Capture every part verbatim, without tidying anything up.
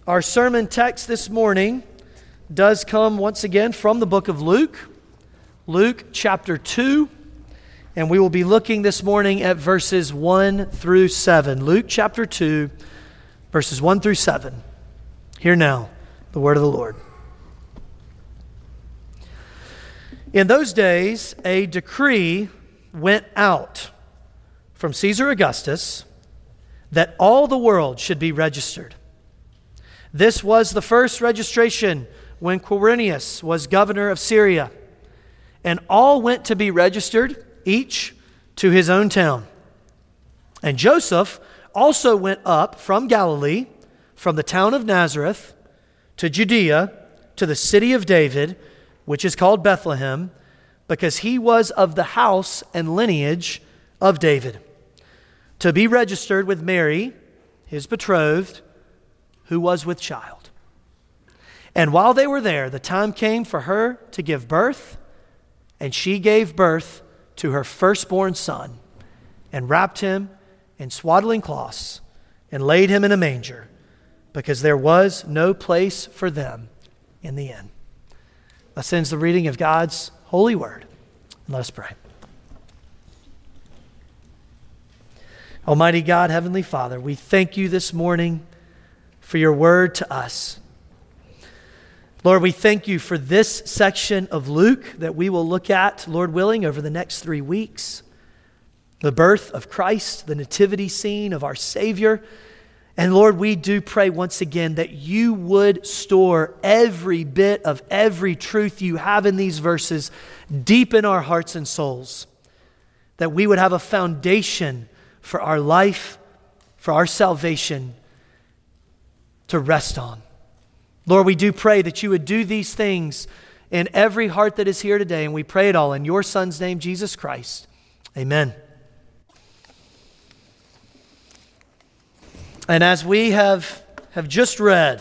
Our sermon text this morning does come once again from the book of Luke, Luke chapter two, and we will be looking this morning at verses one through seven. Luke chapter two, verses one through seven. Hear now the word of the Lord. In those days, a decree went out from Caesar Augustus that all the world should be registered. This was the first registration when Quirinius was governor of Syria, and all went to be registered, each to his own town. And Joseph also went up from Galilee, from the town of Nazareth, to Judea, to the city of David, which is called Bethlehem, because he was of the house and lineage of David, to be registered with Mary, his betrothed, who was with child. And while they were there, the time came for her to give birth, and she gave birth to her firstborn son, and wrapped him in swaddling cloths, and laid him in a manger, because there was no place for them in the inn. Thus ends the reading of God's holy word. And let us pray. Almighty God, Heavenly Father, we thank you this morning for your word to us. Lord, we thank you for this section of Luke that we will look at, Lord willing, over the next three weeks. The birth of Christ, the nativity scene of our Savior. And Lord, we do pray once again that you would store every bit of every truth you have in these verses deep in our hearts and souls. That we would have a foundation for our life, for our salvation, to rest on. Lord, we do pray that you would do these things in every heart that is here today, and we pray it all in your Son's name, Jesus Christ. Amen. And as we have, have just read,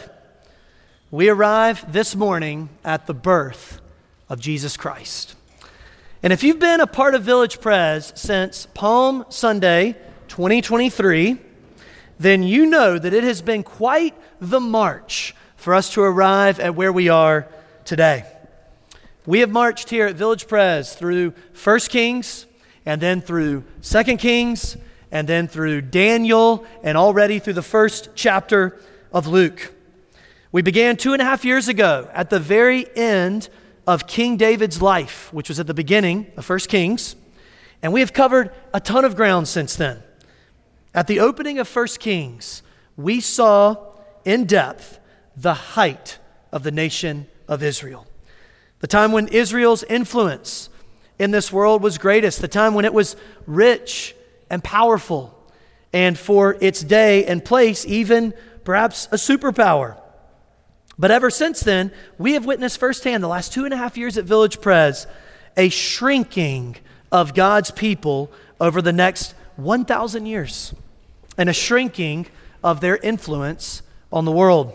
we arrive this morning at the birth of Jesus Christ. And if you've been a part of Village Pres since Palm Sunday twenty twenty-three, then you know that it has been quite the march for us to arrive at where we are today. We have marched here at Village Pres through First Kings, and then through Second Kings, and then through Daniel, and already through the first chapter of Luke. We began two and a half years ago at the very end of King David's life, which was at the beginning of First Kings, and we have covered a ton of ground since then. At the opening of First Kings, we saw in depth the height of the nation of Israel. The time when Israel's influence in this world was greatest, the time when it was rich and powerful, and for its day and place, even perhaps a superpower. But ever since then, we have witnessed firsthand, the last two and a half years at Village Pres, a shrinking of God's people over the next one thousand years, and a shrinking of their influence on the world.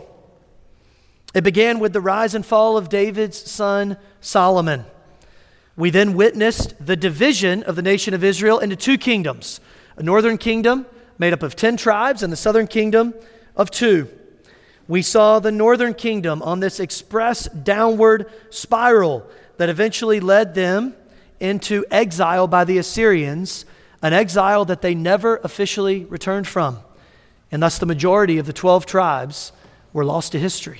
It began with the rise and fall of David's son, Solomon. We then witnessed the division of the nation of Israel into two kingdoms, a northern kingdom made up of ten tribes and the southern kingdom of two. We saw the northern kingdom on this express downward spiral that eventually led them into exile by the Assyrians, an exile that they never officially returned from. And thus the majority of the twelve tribes were lost to history.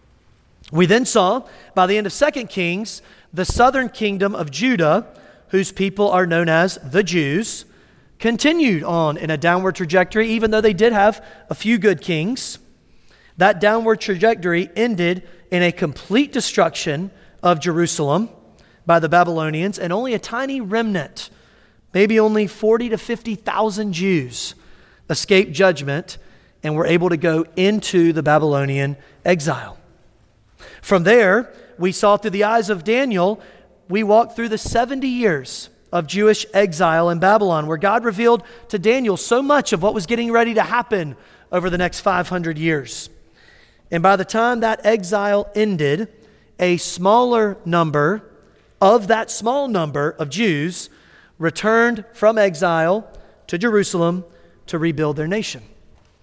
We then saw, by the end of Second Kings, the southern kingdom of Judah, whose people are known as the Jews, continued on in a downward trajectory, even though they did have a few good kings. That downward trajectory ended in a complete destruction of Jerusalem by the Babylonians, and only a tiny remnant, maybe only forty to fifty thousand Jews, escaped judgment and were able to go into the Babylonian exile. From there, we saw through the eyes of Daniel, we walked through the seventy years of Jewish exile in Babylon, where God revealed to Daniel so much of what was getting ready to happen over the next five hundred years. And by the time that exile ended, a smaller number of that small number of Jews returned from exile to Jerusalem to rebuild their nation.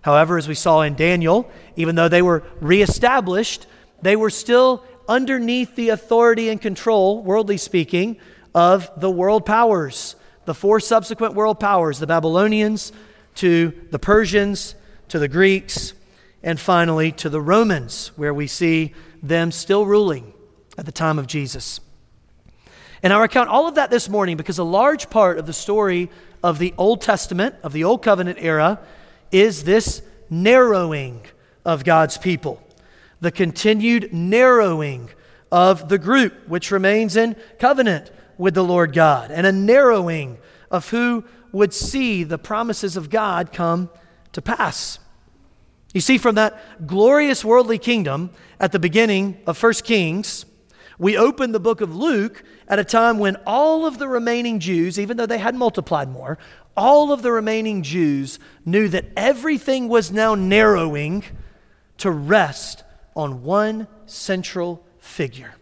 However, as we saw in Daniel, even though they were reestablished, they were still underneath the authority and control, worldly speaking, of the world powers, the four subsequent world powers, the Babylonians, to the Persians, to the Greeks, and finally to the Romans, where we see them still ruling at the time of Jesus. And I recount all of that this morning because a large part of the story of the Old Testament, of the Old Covenant era, is this narrowing of God's people, the continued narrowing of the group which remains in covenant with the Lord God, and a narrowing of who would see the promises of God come to pass. You see, from that glorious worldly kingdom at the beginning of First Kings, we open the book of Luke at a time when all of the remaining Jews, even though they had multiplied more, all of the remaining Jews knew that everything was now narrowing to rest on one central figure,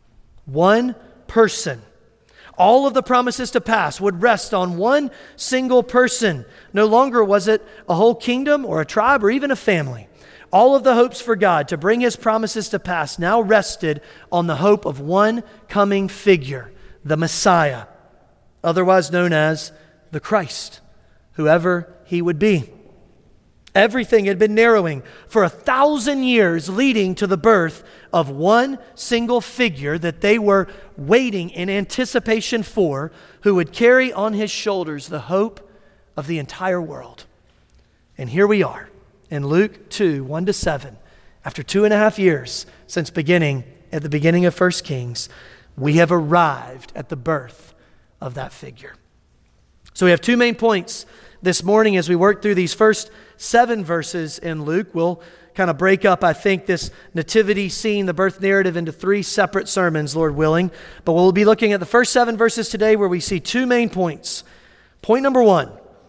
one person. All of the promises to pass would rest on one single person. No longer was it a whole kingdom or a tribe or even a family. All of the hopes for God to bring his promises to pass now rested on the hope of one coming figure, the Messiah, otherwise known as the Christ, whoever he would be. Everything had been narrowing for a thousand years, leading to the birth of one single figure that they were waiting in anticipation for, who would carry on his shoulders the hope of the entire world. And here we are in Luke two, one to seven. After two and a half years since beginning at the beginning of First Kings, we have arrived at the birth of that figure. So we have two main points this morning as we work through these first seven verses in Luke. We'll kind of break up, I think, this nativity scene, the birth narrative, into three separate sermons, Lord willing. But we'll be looking at the first seven verses today where we see two main points. Point number one,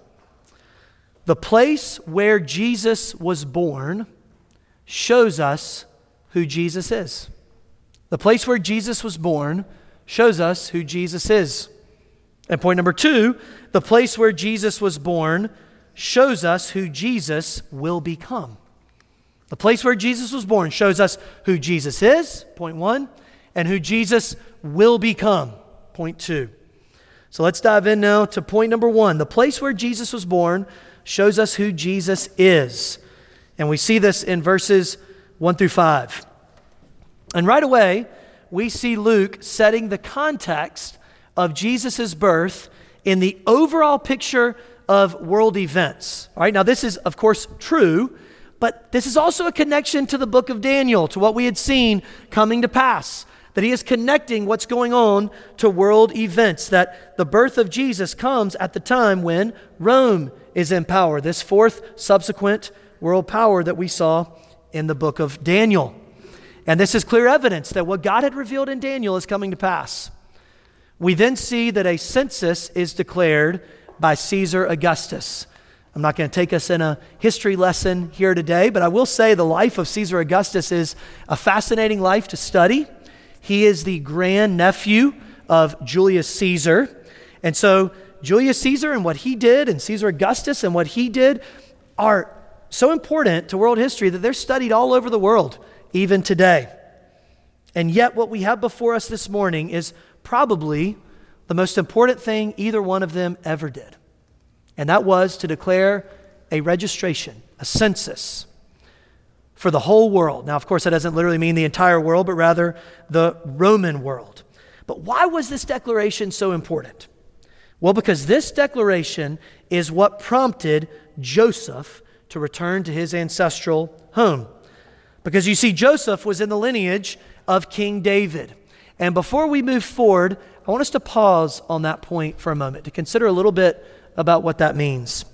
the place where Jesus was born shows us who Jesus is. The place where Jesus was born shows us who Jesus is. And point number two, the place where Jesus was born shows us who Jesus will become. The place where Jesus was born shows us who Jesus is, point one, and who Jesus will become, point two. So let's dive in now to point number one. The place where Jesus was born shows us who Jesus is. And we see this in verses one through five. And right away, we see Luke setting the context of Jesus' birth in the overall picture of world events. All right, now this is, of course, true, but this is also a connection to the book of Daniel, to what we had seen coming to pass, that he is connecting what's going on to world events, that the birth of Jesus comes at the time when Rome is in power, this fourth subsequent world power that we saw in the book of Daniel. And this is clear evidence that what God had revealed in Daniel is coming to pass. We then see that a census is declared by Caesar Augustus. I'm not going to take us in a history lesson here today, but I will say the life of Caesar Augustus is a fascinating life to study. He is the grandnephew of Julius Caesar. And so Julius Caesar and what he did, and Caesar Augustus and what he did, are so important to world history that they're studied all over the world, even today. And yet what we have before us this morning is probably the most important thing either one of them ever did. And that was to declare a registration, a census for the whole world. Now, of course, that doesn't literally mean the entire world, but rather the Roman world. But why was this declaration so important? Well, because this declaration is what prompted Joseph to return to his ancestral home. Because you see, Joseph was in the lineage of King David. And before we move forward, I want us to pause on that point for a moment to consider a little bit about what that means.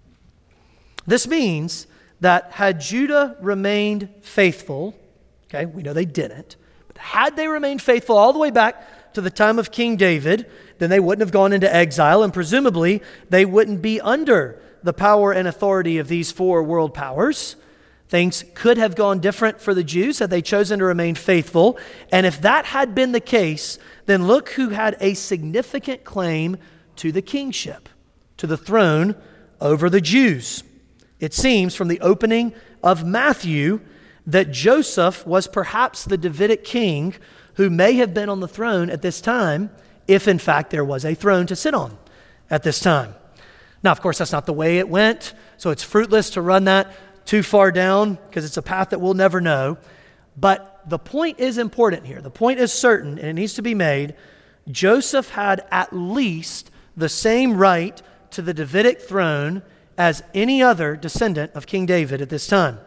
This means that had Judah remained faithful, okay, we know they didn't, but had they remained faithful all the way back to the time of King David, then they wouldn't have gone into exile, and presumably they wouldn't be under the power and authority of these four world powers. Things could have gone different for the Jews had they chosen to remain faithful. And if that had been the case, then look who had a significant claim to the kingship, to the throne over the Jews. It seems from the opening of Matthew that Joseph was perhaps the Davidic king who may have been on the throne at this time, if in fact there was a throne to sit on at this time. Now, of course, that's not the way it went, so it's fruitless to run that too far down because it's a path that we'll never know. But the point is important here. The point is certain, and it needs to be made. Joseph had at least the same right to the Davidic throne as any other descendant of King David at this time.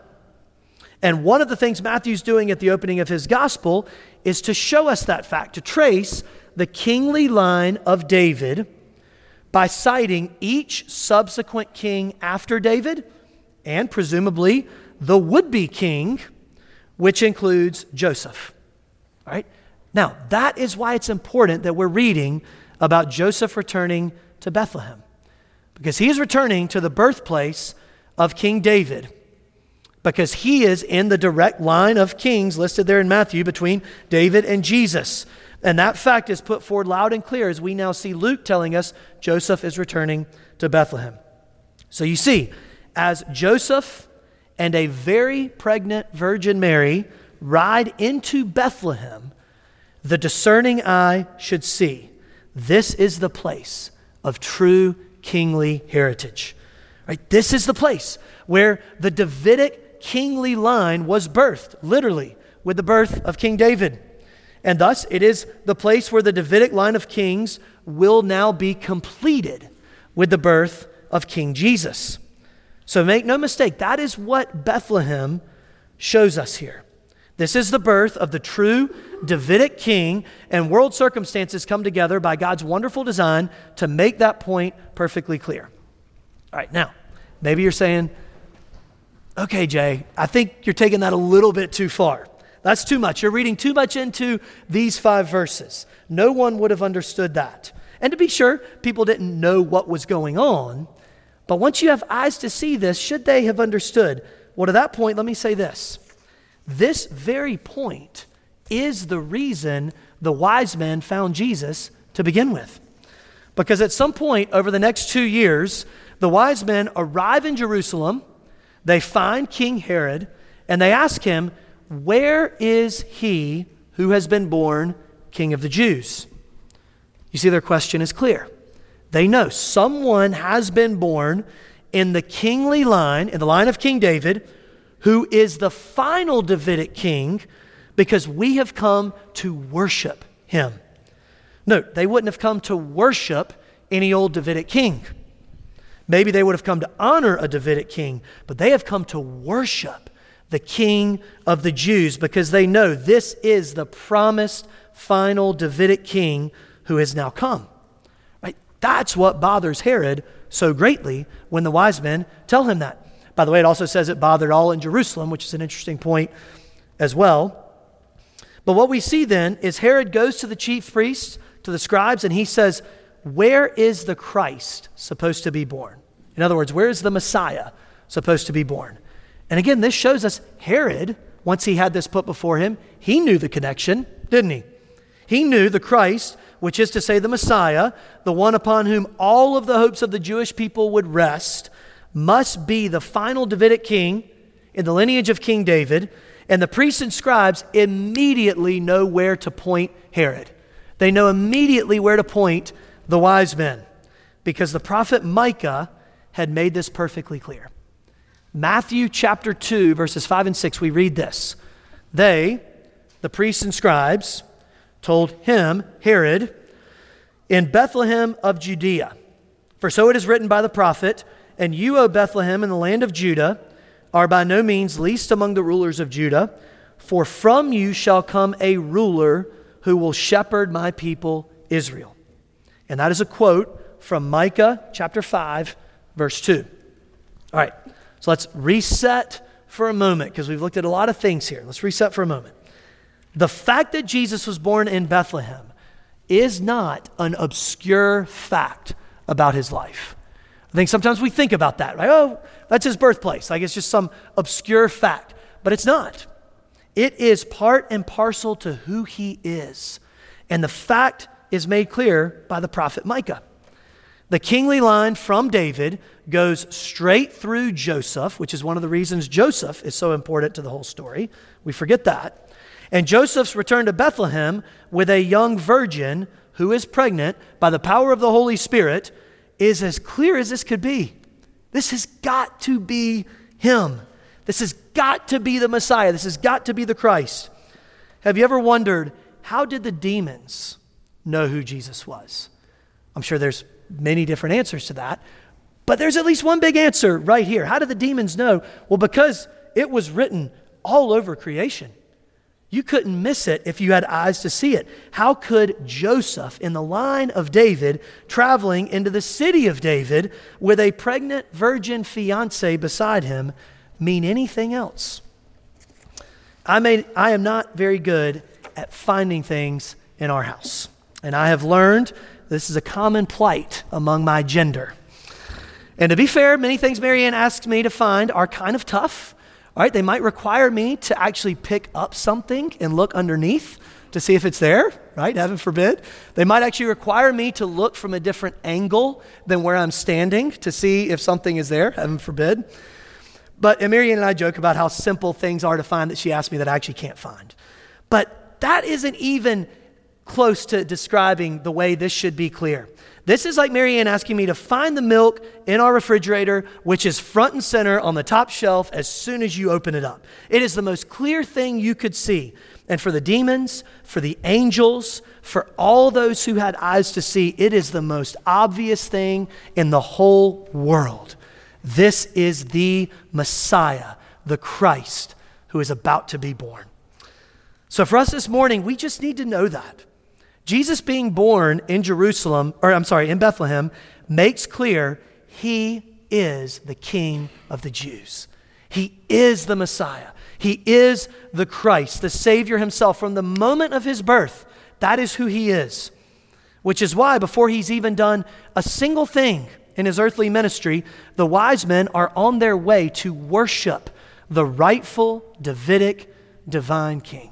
And one of the things Matthew's doing at the opening of his gospel is to show us that fact, to trace the kingly line of David by citing each subsequent king after David and presumably the would-be king, which includes Joseph. All right? Now, that is why it's important that we're reading about Joseph returning to Bethlehem, because he is returning to the birthplace of King David, because he is in the direct line of kings listed there in Matthew between David and Jesus. And that fact is put forward loud and clear as we now see Luke telling us Joseph is returning to Bethlehem. So you see, as Joseph and a very pregnant Virgin Mary ride into Bethlehem, the discerning eye should see this is the place of true kingly heritage. Right? This is the place where the Davidic kingly line was birthed, literally, with the birth of King David. And thus, it is the place where the Davidic line of kings will now be completed with the birth of King Jesus. So make no mistake, that is what Bethlehem shows us here. This is the birth of the true Davidic king, and world circumstances come together by God's wonderful design to make that point perfectly clear. All right, now, maybe you're saying, okay, Jay, I think you're taking that a little bit too far. That's too much. You're reading too much into these five verses. No one would have understood that. And to be sure, people didn't know what was going on. But once you have eyes to see this, should they have understood? Well, to that point, let me say this. This very point is the reason the wise men found Jesus to begin with. Because at some point over the next two years, the wise men arrive in Jerusalem, they find King Herod, and they ask him, where is he who has been born King of the Jews? You see, their question is clear. They know someone has been born in the kingly line, in the line of King David, who is the final Davidic king, because we have come to worship him. Note, they wouldn't have come to worship any old Davidic king. Maybe they would have come to honor a Davidic king, but they have come to worship the King of the Jews, because they know this is the promised final Davidic king who has now come. Right? That's what bothers Herod so greatly when the wise men tell him that. By the way, it also says it bothered all in Jerusalem, which is an interesting point as well. But what we see then is Herod goes to the chief priests, to the scribes, and he says, where is the Christ supposed to be born? In other words, where is the Messiah supposed to be born? And again, this shows us Herod, once he had this put before him, he knew the connection, didn't he? He knew the Christ, which is to say the Messiah, the one upon whom all of the hopes of the Jewish people would rest, must be the final Davidic king in the lineage of King David. And the priests and scribes immediately know where to point Herod. They know immediately where to point the wise men, because the prophet Micah had made this perfectly clear. Matthew chapter two, verses five and six, we read this. They, the priests and scribes, told him, Herod, in Bethlehem of Judea, for so it is written by the prophet, and you, O Bethlehem, in the land of Judah, are by no means least among the rulers of Judah, for from you shall come a ruler who will shepherd my people Israel. And that is a quote from Micah chapter five, verse two. All right, so let's reset for a moment, because we've looked at a lot of things here. Let's reset for a moment. The fact that Jesus was born in Bethlehem is not an obscure fact about his life. I think sometimes we think about that, right? Oh, that's his birthplace. Like it's just some obscure fact. But it's not. It is part and parcel to who he is. And the fact is made clear by the prophet Micah. The kingly line from David goes straight through Joseph, which is one of the reasons Joseph is so important to the whole story. We forget that. And Joseph's return to Bethlehem with a young virgin who is pregnant by the power of the Holy Spirit is as clear as this could be. This has got to be him. This has got to be the Messiah. This has got to be the Christ. Have you ever wondered, how did the demons know who Jesus was? I'm sure there's many different answers to that, but there's at least one big answer right here. How did the demons know? Well, because it was written all over creation. You couldn't miss it if you had eyes to see it. How could Joseph, in the line of David, traveling into the city of David with a pregnant virgin fiancée beside him, mean anything else? I, may, I am not very good at finding things in our house. And I have learned this is a common plight among my gender. And to be fair, many things Marianne asks me to find are kind of tough. All right, they might require me to actually pick up something and look underneath to see if it's there, right? Heaven forbid. They might actually require me to look from a different angle than where I'm standing to see if something is there, heaven forbid. But and Marianne and I joke about how simple things are to find that she asked me that I actually can't find. But that isn't even close to describing the way this should be clear. This is like Marianne asking me to find the milk in our refrigerator, which is front and center on the top shelf as soon as you open it up. It is the most clear thing you could see. And for the demons, for the angels, for all those who had eyes to see, it is the most obvious thing in the whole world. This is the Messiah, the Christ, who is about to be born. So for us this morning, we just need to know that. Jesus being born in Jerusalem, or I'm sorry, in Bethlehem, makes clear he is the King of the Jews. He is the Messiah. He is the Christ, the Savior himself. From the moment of his birth, that is who he is. Which is why before he's even done a single thing in his earthly ministry, the wise men are on their way to worship the rightful Davidic divine King.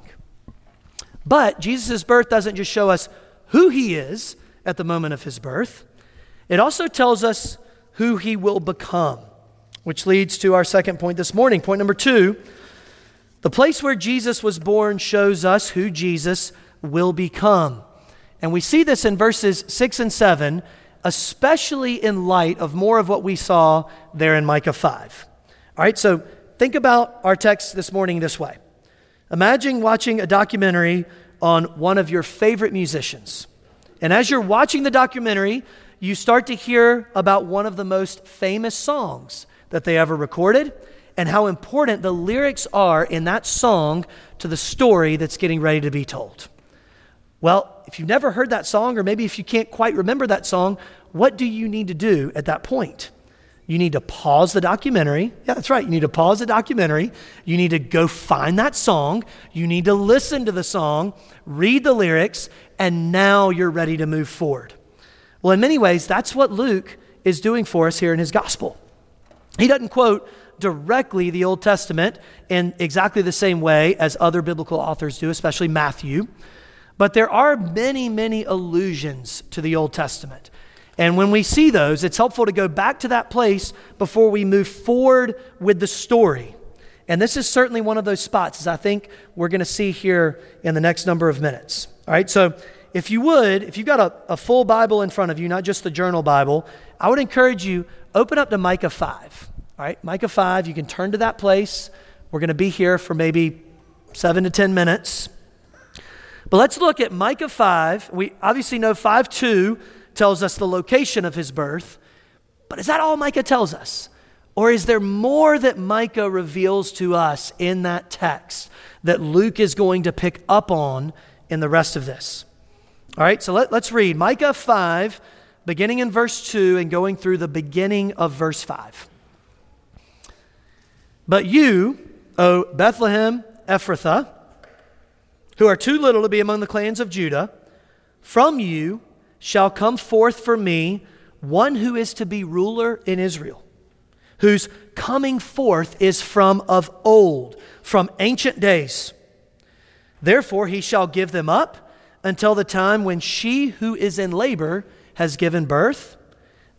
But Jesus' birth doesn't just show us who he is at the moment of his birth. It also tells us who he will become, which leads to our second point this morning. Point number two, the place where Jesus was born shows us who Jesus will become. And we see this in verses six and seven, especially in light of more of what we saw there in Micah five. All right, so think about our text this morning this way. Imagine watching a documentary on one of your favorite musicians. And as you're watching the documentary, you start to hear about one of the most famous songs that they ever recorded and how important the lyrics are in that song to the story that's getting ready to be told. Well, if you've never heard that song, or maybe if you can't quite remember that song, what do you need to do at that point? You need to pause the documentary. Yeah, that's right. You need to pause the documentary. You need to go find that song. You need to listen to the song, read the lyrics, and now you're ready to move forward. Well, in many ways, that's what Luke is doing for us here in his gospel. He doesn't quote directly the Old Testament in exactly the same way as other biblical authors do, especially Matthew. But there are many, many allusions to the Old Testament. And when we see those, it's helpful to go back to that place before we move forward with the story. And this is certainly one of those spots, as I think we're going to see here in the next number of minutes. All right, so if you would, if you've got a, a full Bible in front of you, not just the journal Bible, I would encourage you, open up to Micah five. All right, Micah five, you can turn to that place. We're going to be here for maybe seven to ten minutes. But let's look at Micah five. We obviously know five two tells us the location of his birth. But is that all Micah tells us? Or is there more that Micah reveals to us in that text that Luke is going to pick up on in the rest of this? All right, so let, let's read Micah five, beginning in verse two and going through the beginning of verse five. But you, O Bethlehem Ephrathah, who are too little to be among the clans of Judah, from you shall come forth for me one who is to be ruler in Israel, whose coming forth is from of old, from ancient days. Therefore he shall give them up until the time when she who is in labor has given birth.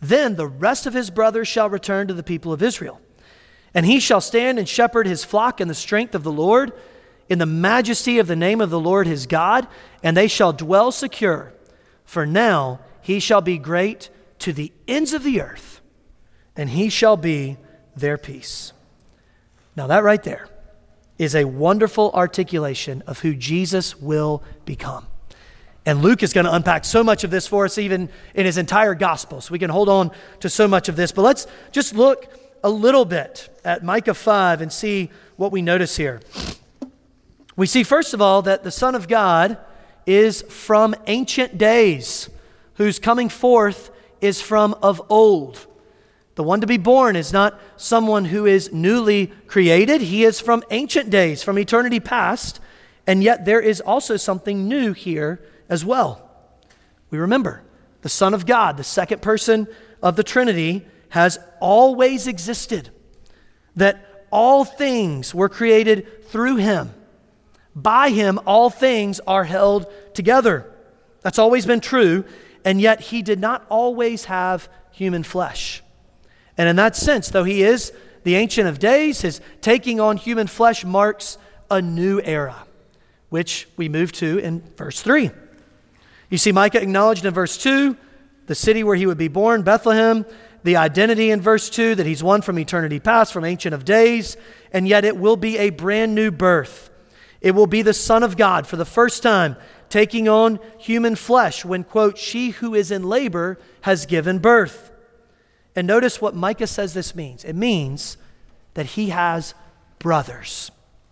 Then the rest of his brothers shall return to the people of Israel. And he shall stand and shepherd his flock in the strength of the Lord, in the majesty of the name of the Lord his God, and they shall dwell secure. For now he shall be great to the ends of the earth, and he shall be their peace. Now that right there is a wonderful articulation of who Jesus will become. And Luke is going to unpack so much of this for us, even in his entire gospel. So we can hold on to so much of this. But let's just look a little bit at Micah five and see what we notice here. We see, first of all, that the Son of God is from ancient days, whose coming forth is from of old. The one to be born is not someone who is newly created. He is from ancient days, from eternity past, and yet there is also something new here as well. We remember the Son of God, the second person of the Trinity, has always existed, that all things were created through him. By him, all things are held together. That's always been true, and yet he did not always have human flesh. And in that sense, though he is the Ancient of Days, his taking on human flesh marks a new era, which we move to in verse three. You see Micah acknowledged in verse two, the city where he would be born, Bethlehem, the identity in verse two, that he's one from eternity past, from Ancient of Days, and yet it will be a brand new birth. It will be the Son of God for the first time taking on human flesh when, quote, she who is in labor has given birth. And notice what Micah says this means. It means that he has brothers.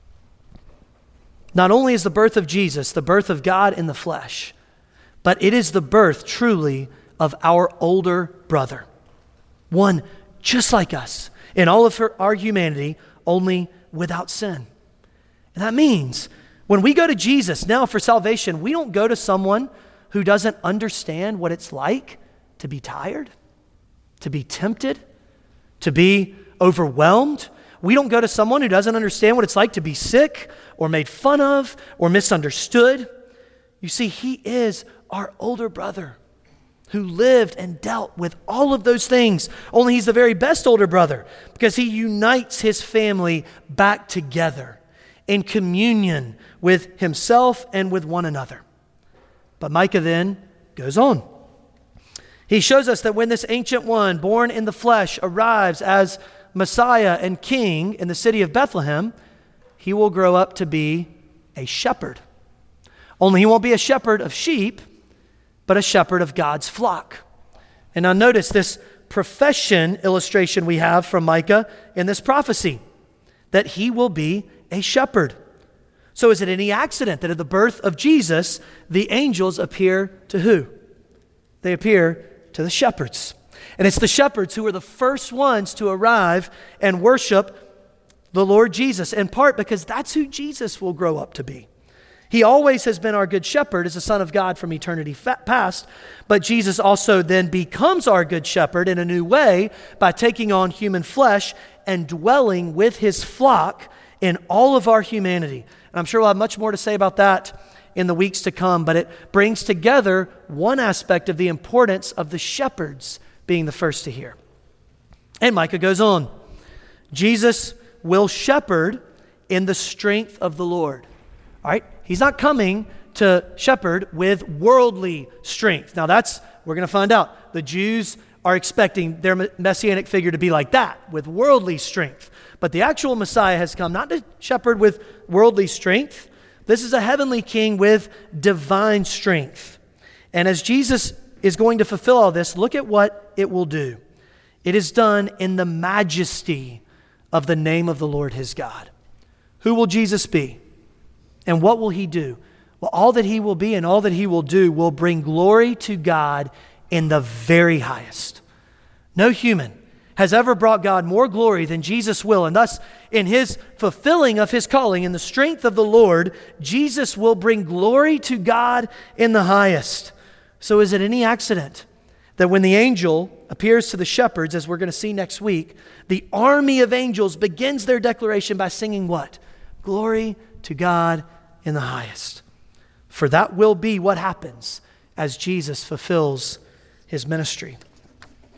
Not only is the birth of Jesus the birth of God in the flesh, but it is the birth truly of our older brother. One just like us in all of her, our humanity, only without sin. And that means when we go to Jesus now for salvation, we don't go to someone who doesn't understand what it's like to be tired, to be tempted, to be overwhelmed. We don't go to someone who doesn't understand what it's like to be sick or made fun of or misunderstood. You see, he is our older brother who lived and dealt with all of those things. Only he's the very best older brother because he unites his family back together in communion with himself and with one another. But Micah then goes on. He shows us that when this ancient one, born in the flesh, arrives as Messiah and King in the city of Bethlehem, he will grow up to be a shepherd. Only he won't be a shepherd of sheep, but a shepherd of God's flock. And now notice this profession illustration we have from Micah in this prophecy, that he will be a shepherd. So is it any accident that at the birth of Jesus, the angels appear to who? They appear to the shepherds. And it's the shepherds who are the first ones to arrive and worship the Lord Jesus, in part because that's who Jesus will grow up to be. He always has been our good shepherd as the Son of God from eternity past, but Jesus also then becomes our good shepherd in a new way by taking on human flesh and dwelling with his flock in all of our humanity. And I'm sure we'll have much more to say about that in the weeks to come, but it brings together one aspect of the importance of the shepherds being the first to hear. And Micah goes on. Jesus will shepherd in the strength of the Lord. All right? He's not coming to shepherd with worldly strength. Now that's, we're going to find out. The Jews are expecting their messianic figure to be like that, with worldly strength. But the actual Messiah has come not to shepherd with worldly strength. This is a heavenly king with divine strength. And as Jesus is going to fulfill all this, look at what it will do. It is done in the majesty of the name of the Lord his God. Who will Jesus be? And what will he do? Well, all that he will be and all that he will do will bring glory to God in the very highest. No human has ever brought God more glory than Jesus will. And thus, in his fulfilling of his calling, in the strength of the Lord, Jesus will bring glory to God in the highest. So is it any accident that when the angel appears to the shepherds, as we're going to see next week, the army of angels begins their declaration by singing what? Glory to God in the highest. For that will be what happens as Jesus fulfills his ministry.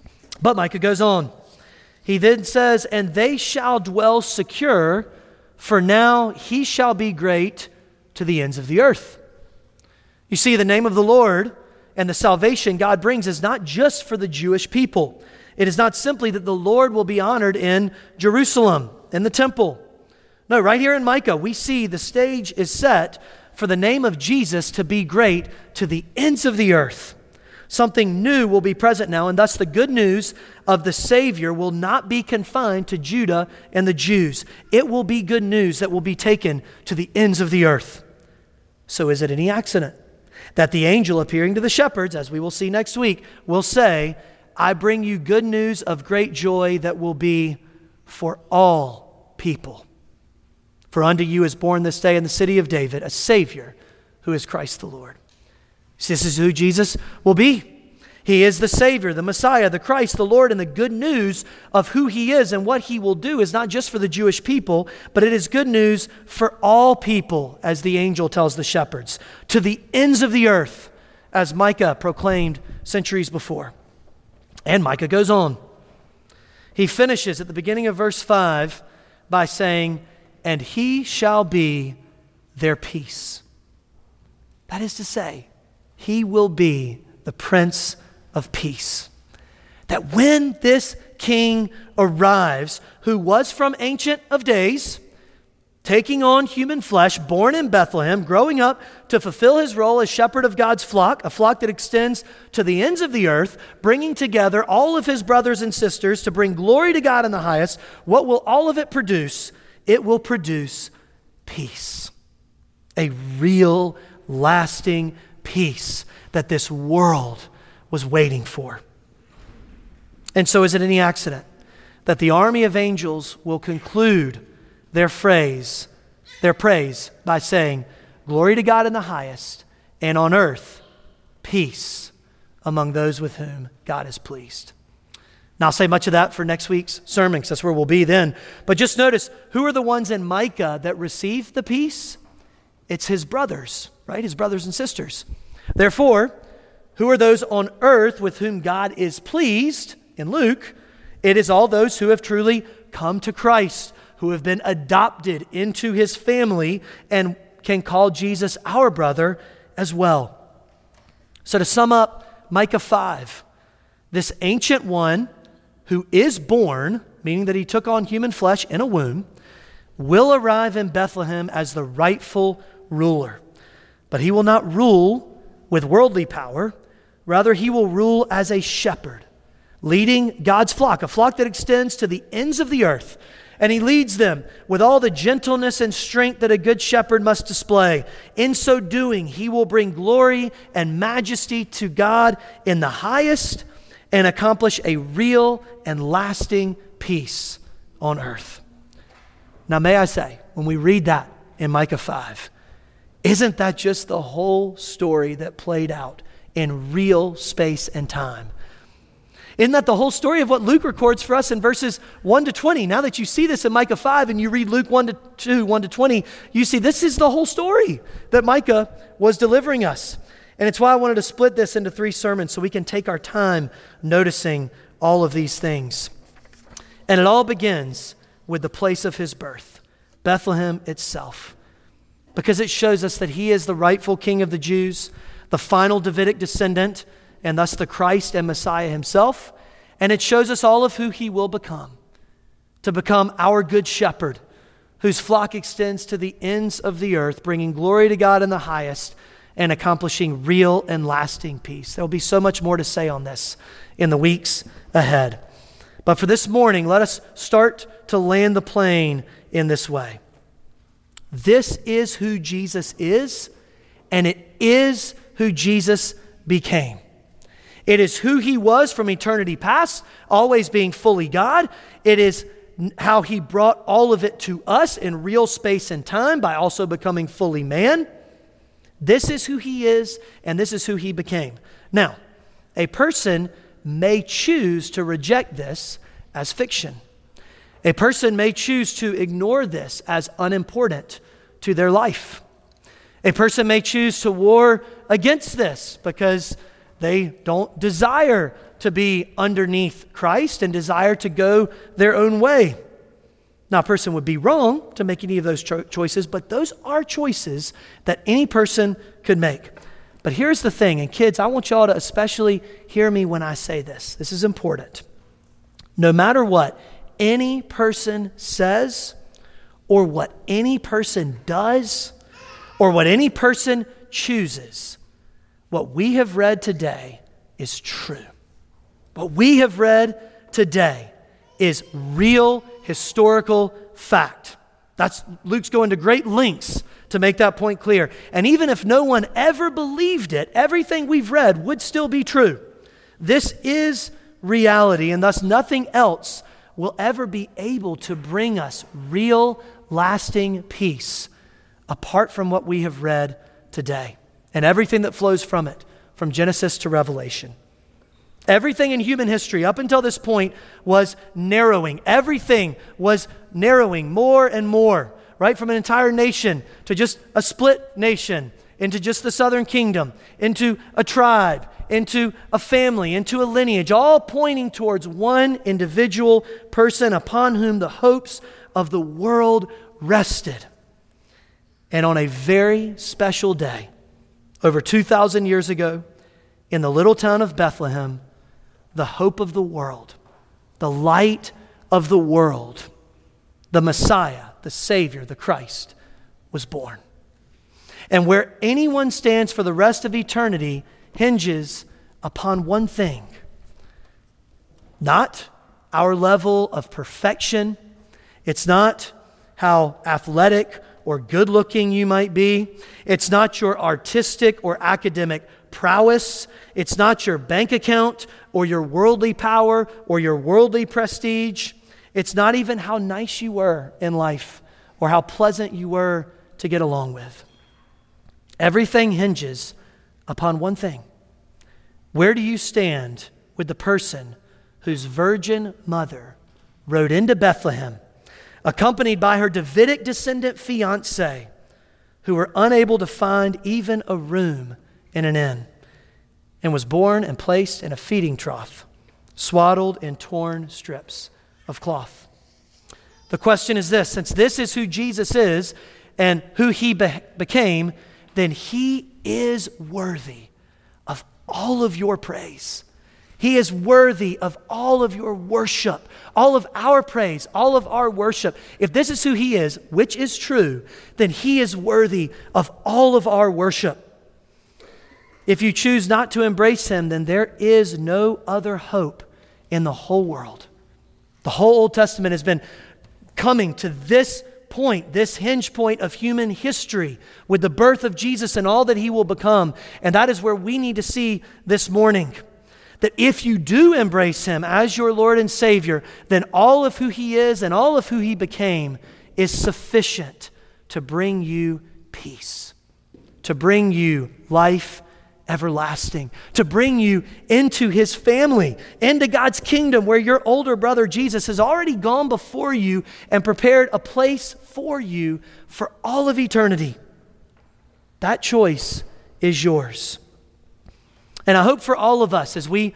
But Micah goes on. He then says, and they shall dwell secure, for now he shall be great to the ends of the earth. You see, the name of the Lord and the salvation God brings is not just for the Jewish people. It is not simply that the Lord will be honored in Jerusalem, in the temple. No, right here in Micah, we see the stage is set for the name of Jesus to be great to the ends of the earth. Something new will be present now, and thus the good news of the Savior will not be confined to Judah and the Jews. It will be good news that will be taken to the ends of the earth. So is it any accident that the angel appearing to the shepherds, as we will see next week, will say, I bring you good news of great joy that will be for all people. For unto you is born this day in the city of David a Savior who is Christ the Lord. This is who Jesus will be. He is the Savior, the Messiah, the Christ, the Lord, and the good news of who He is and what He will do is not just for the Jewish people, but it is good news for all people, as the angel tells the shepherds, to the ends of the earth, as Micah proclaimed centuries before. And Micah goes on. He finishes at the beginning of verse five by saying, and He shall be their peace. That is to say, He will be the Prince of Peace. That when this King arrives, who was from Ancient of Days, taking on human flesh, born in Bethlehem, growing up to fulfill His role as shepherd of God's flock, a flock that extends to the ends of the earth, bringing together all of His brothers and sisters to bring glory to God in the highest, what will all of it produce? It will produce peace. A real, lasting peace that this world was waiting for. And so is it any accident that the army of angels will conclude their phrase, their praise by saying, glory to God in the highest, and on earth, peace among those with whom God is pleased. Now, I'll say much of that for next week's sermon, because that's where we'll be then. But just notice, who are the ones in Micah that receive the peace? It's his brothers, right? His brothers and sisters. Therefore, who are those on earth with whom God is pleased? In Luke, it is all those who have truly come to Christ, who have been adopted into His family and can call Jesus our brother as well. So to sum up Micah five, this ancient one who is born, meaning that He took on human flesh in a womb, will arrive in Bethlehem as the rightful ruler. But He will not rule with worldly power. Rather, He will rule as a shepherd, leading God's flock, a flock that extends to the ends of the earth. And He leads them with all the gentleness and strength that a good shepherd must display. In so doing, He will bring glory and majesty to God in the highest and accomplish a real and lasting peace on earth. Now, may I say, when we read that in Micah five, isn't that just the whole story that played out in real space and time? Isn't that the whole story of what Luke records for us in verses one to twenty? Now that you see this in Micah five and you read Luke one to two, one to twenty, you see this is the whole story that Micah was delivering us. And it's why I wanted to split this into three sermons so we can take our time noticing all of these things. And it all begins with the place of His birth, Bethlehem itself, because it shows us that He is the rightful King of the Jews, the final Davidic descendant, and thus the Christ and Messiah Himself. And it shows us all of who He will become, to become our good shepherd, whose flock extends to the ends of the earth, bringing glory to God in the highest and accomplishing real and lasting peace. There will be so much more to say on this in the weeks ahead. But for this morning, let us start to land the plane in this way. This is who Jesus is, and it is who Jesus became. It is who He was from eternity past, always being fully God. It is how He brought all of it to us in real space and time by also becoming fully man. This is who He is, and this is who He became. Now, a person may choose to reject this as fiction. A person may choose to ignore this as unimportant to their life. A person may choose to war against this because they don't desire to be underneath Christ and desire to go their own way. Now, a person would be wrong to make any of those cho- choices, but those are choices that any person could make. But here's the thing, and kids, I want y'all to especially hear me when I say this. This is important. No matter what any person says, or what any person does, or what any person chooses, what we have read today is true. What we have read today is real historical fact. That's Luke's going to great lengths to make that point clear. And even if no one ever believed it, everything we've read would still be true. This is reality, and thus nothing else will ever be able to bring us real, lasting peace apart from what we have read today and everything that flows from it, from Genesis to Revelation. Everything in human history up until this point was narrowing. Everything was narrowing more and more, right? From an entire nation to just a split nation, into just the southern kingdom, into a tribe, into a family, into a lineage, all pointing towards one individual person upon whom the hopes of the world rested. And on a very special day, over two thousand years ago, in the little town of Bethlehem, the hope of the world, the light of the world, the Messiah, the Savior, the Christ, was born. And where anyone stands for the rest of eternity hinges upon one thing. Not our level of perfection. It's not how athletic or good-looking you might be. It's not your artistic or academic prowess. It's not your bank account or your worldly power or your worldly prestige. It's not even how nice you were in life or how pleasant you were to get along with. Everything hinges upon one thing. Where do you stand with the person whose virgin mother rode into Bethlehem, accompanied by her Davidic descendant fiancé, who were unable to find even a room in an inn, and was born and placed in a feeding trough, swaddled in torn strips of cloth? The question is this: since this is who Jesus is and who he be- became, then he is worthy of all of your praise. He is worthy of all of your worship, all of our praise, all of our worship. If this is who he is, which is true, then he is worthy of all of our worship. If you choose not to embrace him, then there is no other hope in the whole world. The whole Old Testament has been coming to this point, this hinge point of human history with the birth of Jesus and all that he will become. And that is where we need to see this morning. That if you do embrace him as your Lord and Savior, then all of who he is and all of who he became is sufficient to bring you peace, to bring you life everlasting, to bring you into his family, into God's kingdom where your older brother Jesus has already gone before you and prepared a place for you for all of eternity. That choice is yours. And I hope for all of us as we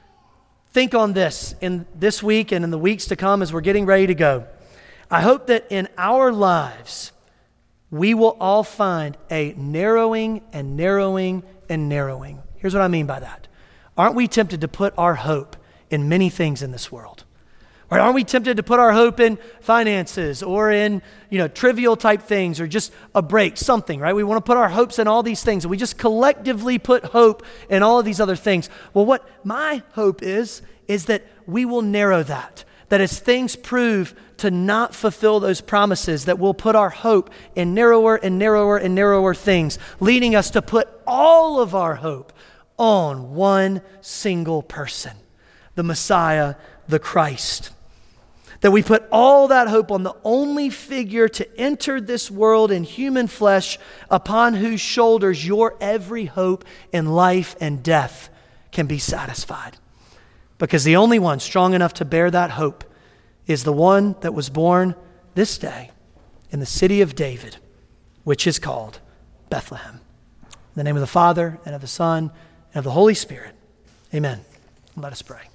think on this in this week and in the weeks to come as we're getting ready to go, I hope that in our lives we will all find a narrowing and narrowing and narrowing. Here's what I mean by that. Aren't we tempted to put our hope in many things in this world? Or aren't we tempted to put our hope in finances or in, you know, trivial type things or just a break, something, right? We want to put our hopes in all these things and we just collectively put hope in all of these other things. Well, what my hope is, is that we will narrow that. That as things prove to not fulfill those promises, that we'll put our hope in narrower and narrower and narrower things, leading us to put all of our hope on one single person, the Messiah, the Christ. That we put all that hope on the only figure to enter this world in human flesh, upon whose shoulders your every hope in life and death can be satisfied. Because the only one strong enough to bear that hope is the one that was born this day in the city of David, which is called Bethlehem. In the name of the Father, and of the Son, and of the Holy Spirit. Amen. Let us pray.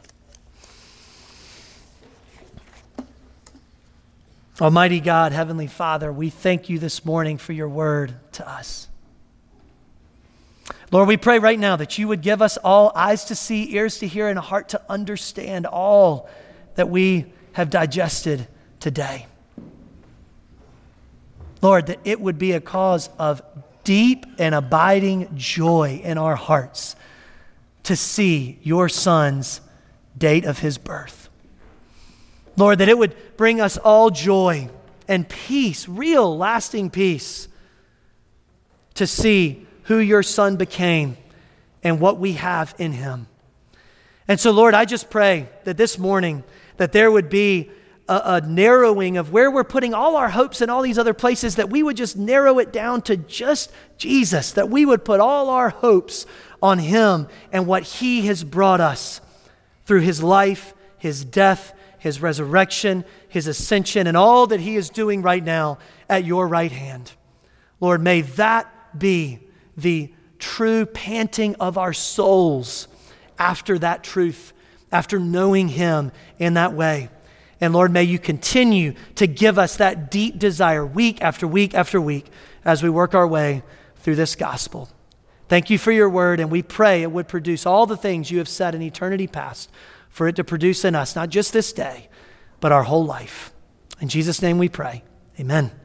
Almighty God, Heavenly Father, we thank you this morning for your word to us. Lord, we pray right now that you would give us all eyes to see, ears to hear, and a heart to understand all that we have digested today. Lord, that it would be a cause of deep and abiding joy in our hearts to see your Son's date of his birth. Lord, that it would bring us all joy and peace, real lasting peace, to see who your Son became and what we have in him. And so, Lord, I just pray that this morning that there would be a, a narrowing of where we're putting all our hopes in all these other places, that we would just narrow it down to just Jesus, that we would put all our hopes on him and what he has brought us through his life, his death, his resurrection, his ascension, and all that he is doing right now at your right hand. Lord, may that be the true panting of our souls after that truth, after knowing him in that way. And Lord, may you continue to give us that deep desire week after week after week as we work our way through this gospel. Thank you for your word, and we pray it would produce all the things you have said in eternity past, for it to produce in us, not just this day, but our whole life. In Jesus' name we pray. Amen.